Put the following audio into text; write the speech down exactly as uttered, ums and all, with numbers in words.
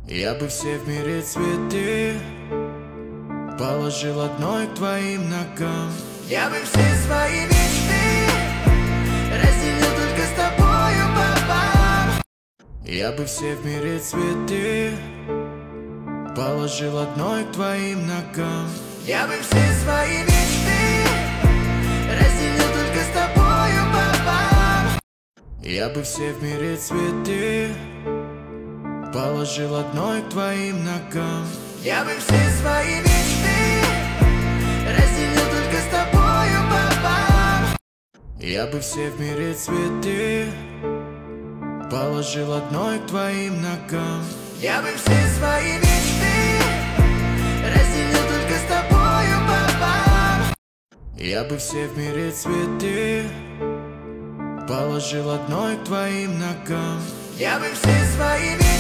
Я бы все в мире цветы положил одной к твоим ногам. Я бы все свои мечты разделил только с тобою пополам. Я бы все в мире цветы положил одной к твоим ногам. Я бы все свои мечты разделил только с тобою пополам. Я бы все в мире цветы положил одной к твоим ногам. Я бы все свои мечты разделил только с тобою пополам. Я бы все в мире цветы положил одной к твоим ногам. Я бы все свои мечты разделил только с тобою пополам. Я бы все в мире цветы положил одной к твоим ногам. Я бы все свои мечты